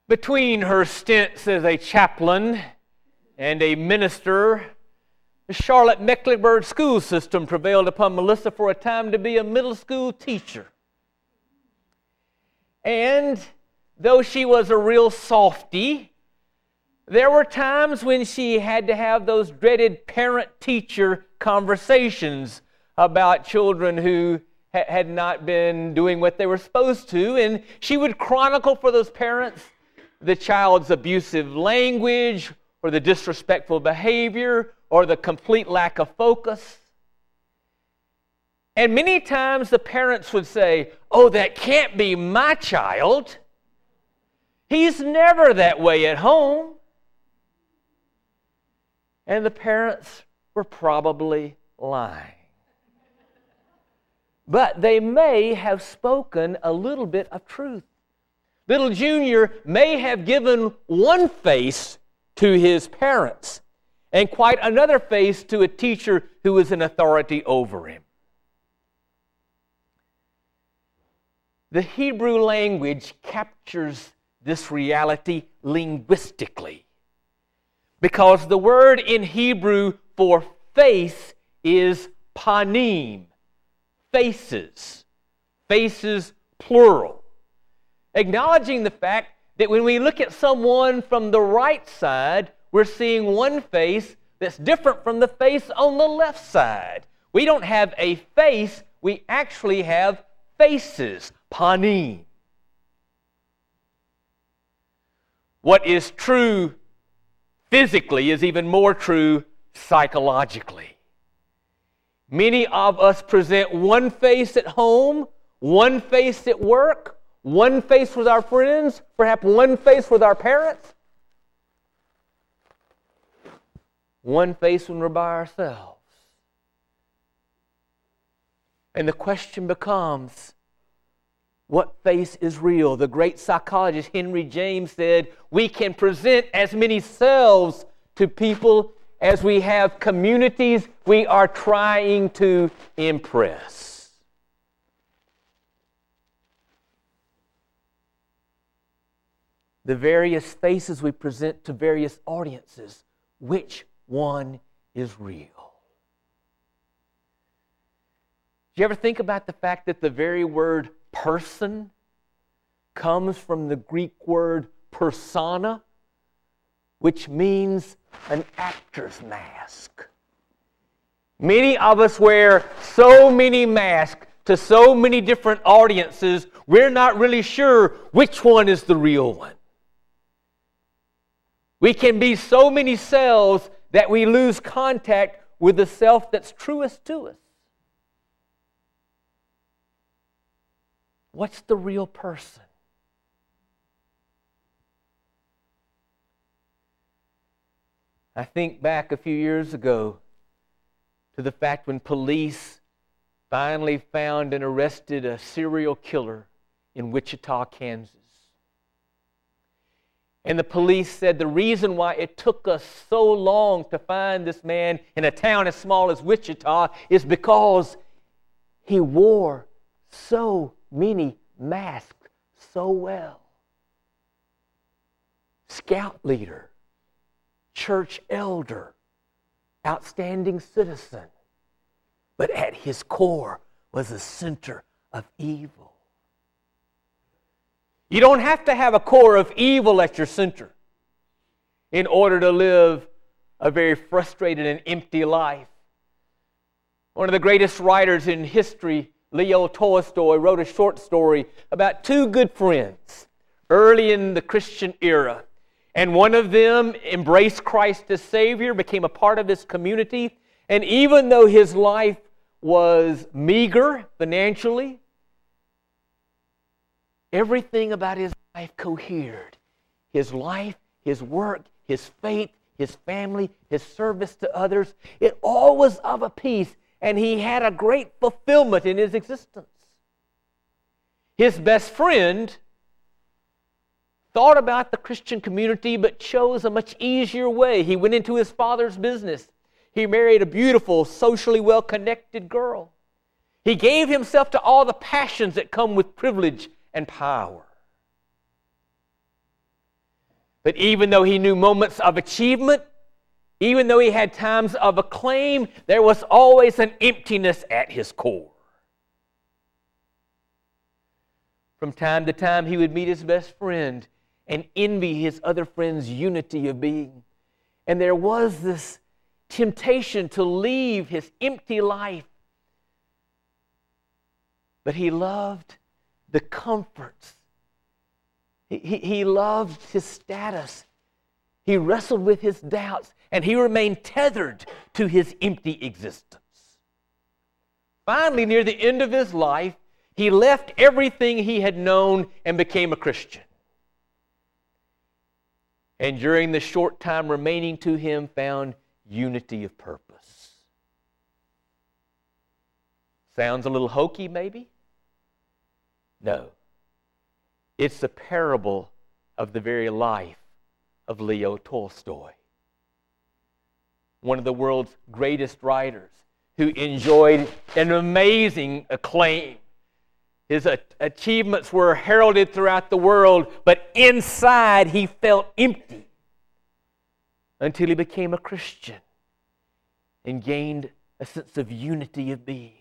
Between her stints as a chaplain and a minister, the Charlotte Mecklenburg school system prevailed upon Melissa for a time to be a middle school teacher. And though she was a real softie, there were times when she had to have those dreaded parent-teacher conversations about children who had not been doing what they were supposed to, and she would chronicle for those parents the child's abusive language, or the disrespectful behavior, or the complete lack of focus. And many times the parents would say, "Oh, that can't be my child. He's never that way at home." And the parents were probably lying. But they may have spoken a little bit of truth. Little Junior may have given one face to his parents and quite another face to a teacher who was in authority over him. The Hebrew language captures this reality linguistically because the word in Hebrew for face is panim, faces, faces plural. Acknowledging the fact that when we look at someone from the right side, we're seeing one face that's different from the face on the left side. We don't have a face, we actually have faces, panim. What is true physically is even more true psychologically. Many of us present one face at home, one face at work, one face with our friends, perhaps one face with our parents, one face when we're by ourselves. And the question becomes, what face is real? The great psychologist Henry James said, we can present as many selves to people as we have communities we are trying to impress. The various faces we present to various audiences, which one is real? Do you ever think about the fact that the very word person comes from the Greek word persona, which means an actor's mask? Many of us wear so many masks to so many different audiences, we're not really sure which one is the real one. We can be so many selves that we lose contact with the self that's truest to us. What's the real person? I think back a few years ago to the fact when police finally found and arrested a serial killer in Wichita, Kansas. And the police said the reason why it took us so long to find this man in a town as small as Wichita is because he wore so many masks so well. Scout leader, church elder, outstanding citizen, but at his core was a center of evil. You don't have to have a core of evil at your center in order to live a very frustrated and empty life. One of the greatest writers in history, Leo Tolstoy, wrote a short story about two good friends early in the Christian era. And one of them embraced Christ as Savior, became a part of His community. And even though his life was meager financially, everything about his life cohered. His life, his work, his faith, his family, his service to others, it all was of a piece, and he had a great fulfillment in his existence. His best friend thought about the Christian community but chose a much easier way. He went into his father's business. He married a beautiful, socially well-connected girl. He gave himself to all the passions that come with privilege and power. But even though he knew moments of achievement, even though he had times of acclaim, there was always an emptiness at his core. From time to time, he would meet his best friend and envy his other friend's unity of being. And there was this temptation to leave his empty life. But he loved the comforts. He loved his status. He wrestled with his doubts, and he remained tethered to his empty existence. Finally, near the end of his life, he left everything he had known and became a Christian. And during the short time remaining to him, found unity of purpose. Sounds a little hokey, maybe? No. It's the parable of the very life of Leo Tolstoy, one of the world's greatest writers who enjoyed an amazing acclaim. His achievements were heralded throughout the world, but inside he felt empty until he became a Christian and gained a sense of unity of being.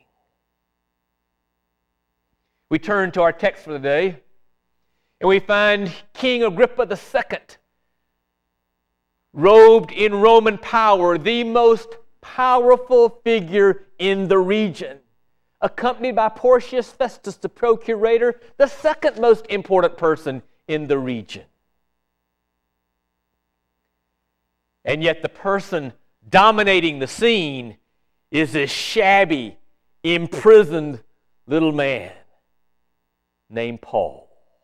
We turn to our text for the day, and we find King Agrippa II, robed in Roman power, the most powerful figure in the region, accompanied by Porcius Festus, the procurator, the second most important person in the region. And yet the person dominating the scene is this shabby, imprisoned little man named Paul.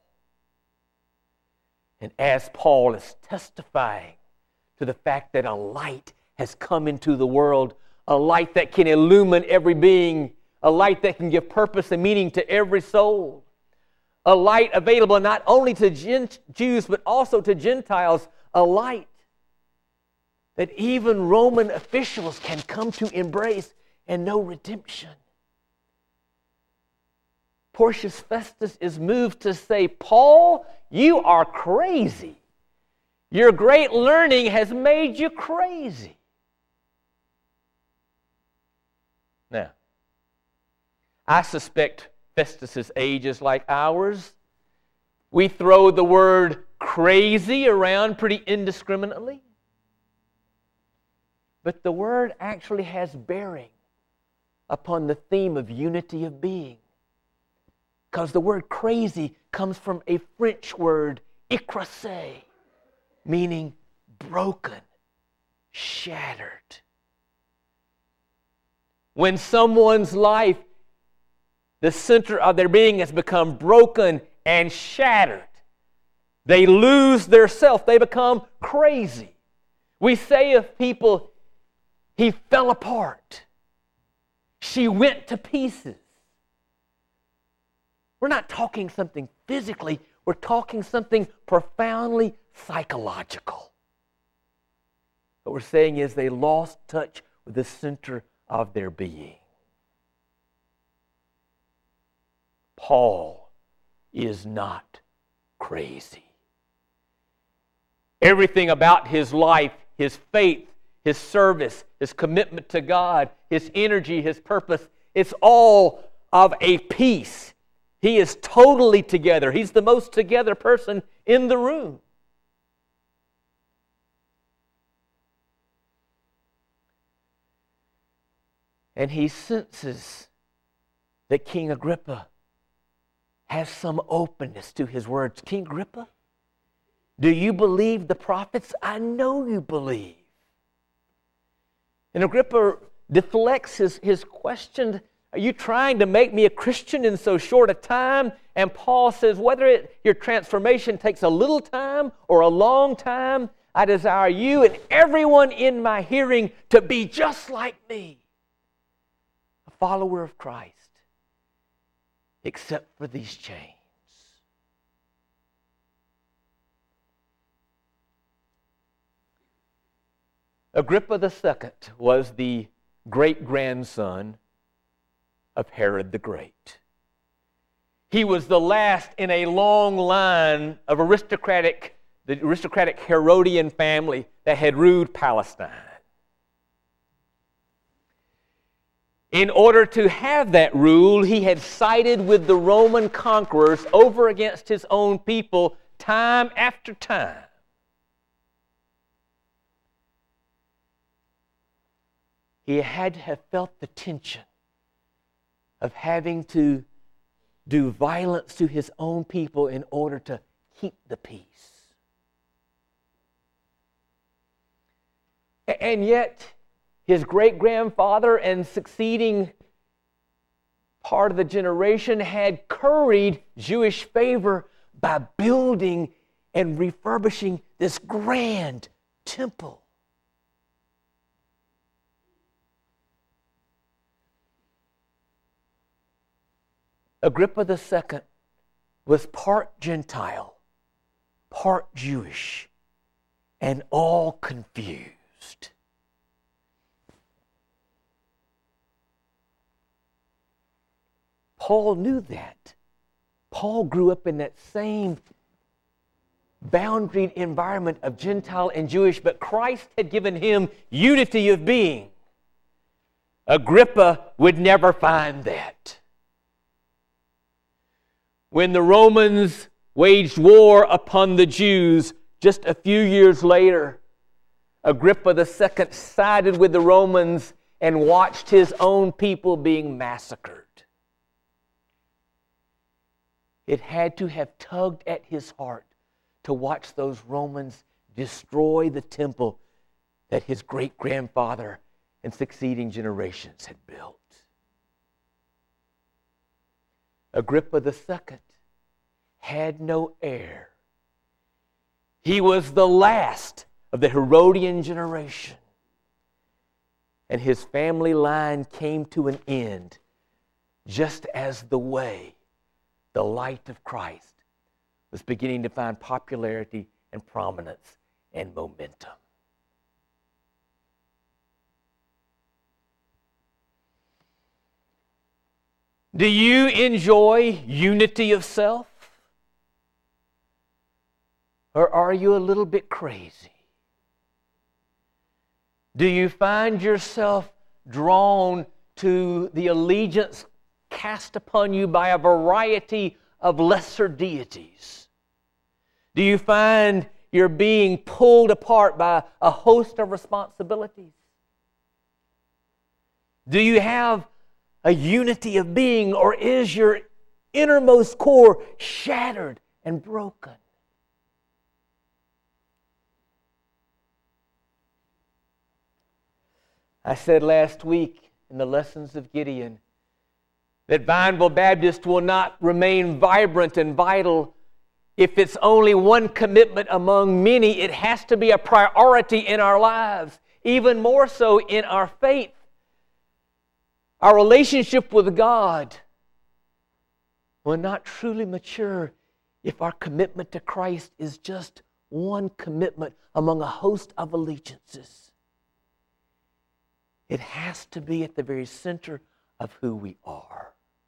And as Paul is testifying to the fact that a light has come into the world, a light that can illumine every being, a light that can give purpose and meaning to every soul, a light available not only to Jews but also to Gentiles, a light that even Roman officials can come to embrace and know redemption. Porcius Festus is moved to say, Paul, you are crazy. Your great learning has made you crazy. Now, I suspect Festus's age is like ours. We throw the word crazy around pretty indiscriminately. But the word actually has bearing upon the theme of unity of being. Because the word crazy comes from a French word, écrasé, meaning broken, shattered. When someone's life, the center of their being has become broken and shattered, they lose their self. They become crazy. We say of people, he fell apart. She went to pieces. We're not talking something physically. We're talking something profoundly psychological. What we're saying is they lost touch with the center of their being. Paul is not crazy. Everything about his life, his faith, his service, his commitment to God, his energy, his purpose, it's all of a piece. He is totally together. He's the most together person in the room. And he senses that King Agrippa has some openness to his words. King Agrippa, do you believe the prophets? I know you believe. And Agrippa deflects his question, are you trying to make me a Christian in so short a time? And Paul says, whether your transformation takes a little time or a long time, I desire you and everyone in my hearing to be just like me, a follower of Christ, except for these chains. Agrippa II was the great-grandson of Herod the Great. He was the last in a long line of aristocratic the aristocratic Herodian family that had ruled Palestine. In order to have that rule, he had sided with the Roman conquerors over against his own people time after time. He had to have felt the tension of having to do violence to his own people in order to keep the peace. And yet, his great-grandfather and succeeding part of the generation had curried Jewish favor by building and refurbishing this grand temple. Agrippa II was part Gentile, part Jewish, and all confused. Paul knew that. Paul grew up in that same boundaried environment of Gentile and Jewish, but Christ had given him unity of being. Agrippa would never find that. When the Romans waged war upon the Jews just a few years later, Agrippa II sided with the Romans and watched his own people being massacred. It had to have tugged at his heart to watch those Romans destroy the temple that his great-grandfather and succeeding generations had built. Agrippa II had no heir. He was the last of the Herodian generation. And his family line came to an end just as the way, the light of Christ, was beginning to find popularity and prominence and momentum. Do you enjoy unity of self? Or are you a little bit crazy? Do you find yourself drawn to the allegiance cast upon you by a variety of lesser deities? Do you find you're being pulled apart by a host of responsibilities? Do you have a unity of being, or is your innermost core shattered and broken? I said last week in the lessons of Gideon that Vineville Baptist will not remain vibrant and vital if it's only one commitment among many. It has to be a priority in our lives, even more so in our faith. Our relationship with God will not truly mature if our commitment to Christ is just one commitment among a host of allegiances. It has to be at the very center of who we are.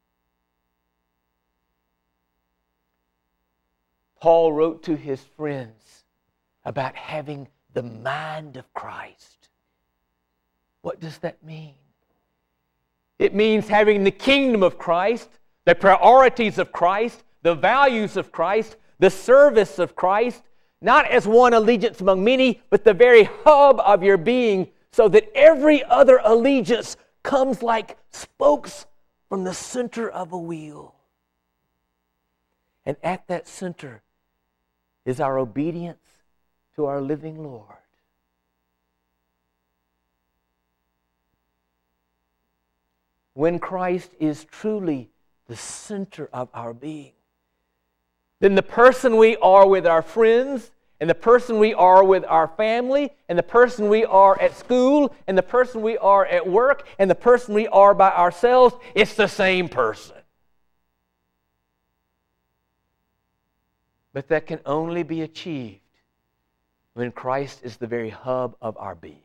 Paul wrote to his friends about having the mind of Christ. What does that mean? It means having the kingdom of Christ, the priorities of Christ, the values of Christ, the service of Christ, not as one allegiance among many, but the very hub of your being, so that every other allegiance comes like spokes from the center of a wheel. And at that center is our obedience to our living Lord. When Christ is truly the center of our being, then the person we are with our friends, and the person we are with our family, and the person we are at school, and the person we are at work, and the person we are by ourselves, it's the same person. But that can only be achieved when Christ is the very hub of our being.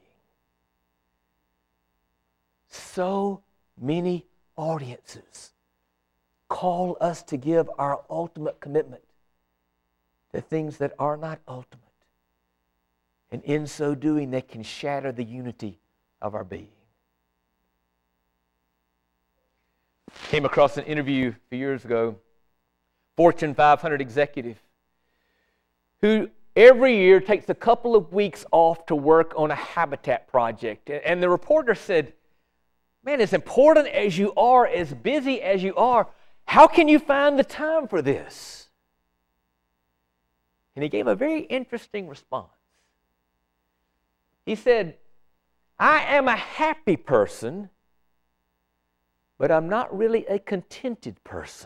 So many audiences call us to give our ultimate commitment the things that are not ultimate. And in so doing, they can shatter the unity of our being. Came across an interview a few years ago, Fortune 500 executive, who every year takes a couple of weeks off to work on a habitat project. And the reporter said, man, as important as you are, as busy as you are, how can you find the time for this? And he gave a very interesting response. He said, I am a happy person, but I'm not really a contented person.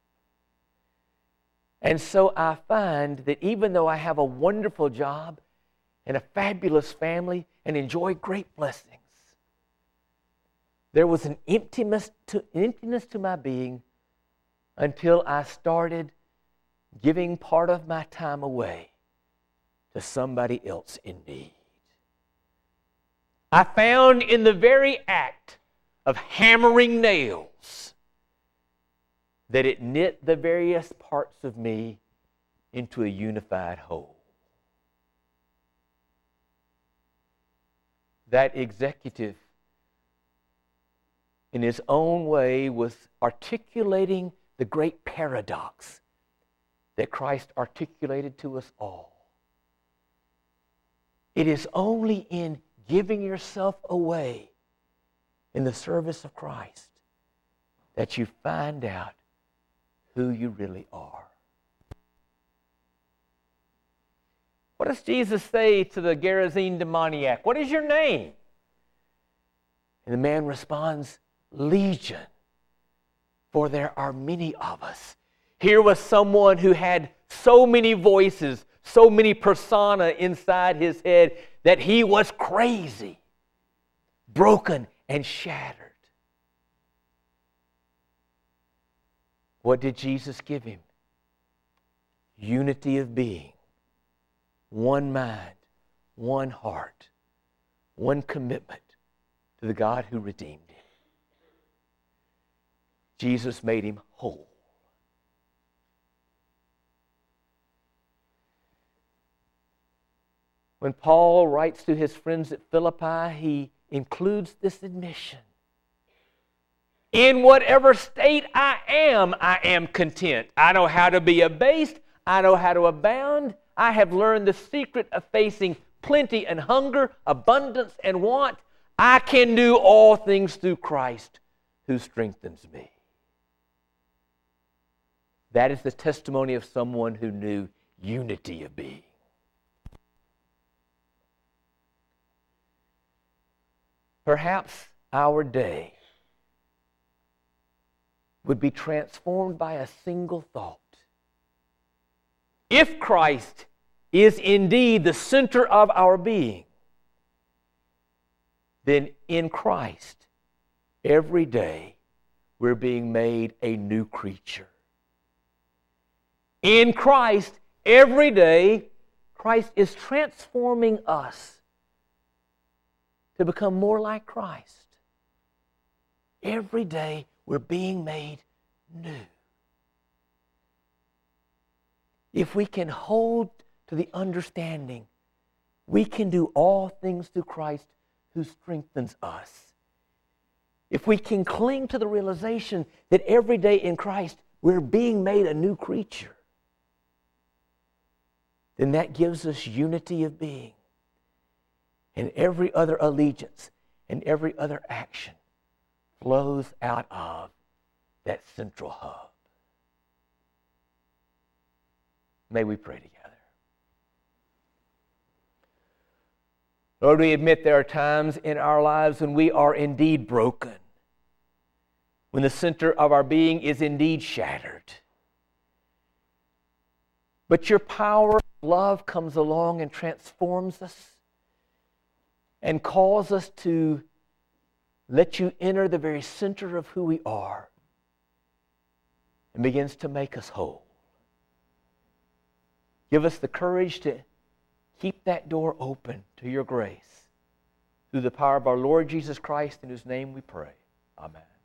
And so I find that even though I have a wonderful job and a fabulous family and enjoy great blessings, there was an emptiness to my being until I started giving part of my time away to somebody else in need. I found in the very act of hammering nails that it knit the various parts of me into a unified whole. That executive, in his own way, was articulating the great paradox that Christ articulated to us all. It is only in giving yourself away in the service of Christ that you find out who you really are. What does Jesus say to the Gerasene demoniac? What is your name? And the man responds, Legion, for there are many of us. Here was someone who had so many voices, so many persona inside his head that he was crazy, broken, and shattered. What did Jesus give him? Unity of being, one mind, one heart, one commitment to the God who redeemed him. Jesus made him whole. When Paul writes to his friends at Philippi, he includes this admission. In whatever state I am content. I know how to be abased. I know how to abound. I have learned the secret of facing plenty and hunger, abundance and want. I can do all things through Christ who strengthens me. That is the testimony of someone who knew unity of being. Perhaps our day would be transformed by a single thought. If Christ is indeed the center of our being, then in Christ, every day we're being made a new creature. In Christ, every day, Christ is transforming us to become more like Christ. Every day we're being made new. If we can hold to the understanding, we can do all things through Christ who strengthens us. If we can cling to the realization that every day in Christ we're being made a new creature, then that gives us unity of being. And every other allegiance and every other action flows out of that central hub. May we pray together. Lord, we admit there are times in our lives when we are indeed broken, when the center of our being is indeed shattered. But your power of love comes along and transforms us and calls us to let you enter the very center of who we are and begins to make us whole. Give us the courage to keep that door open to your grace through the power of our Lord Jesus Christ, in whose name we pray. Amen.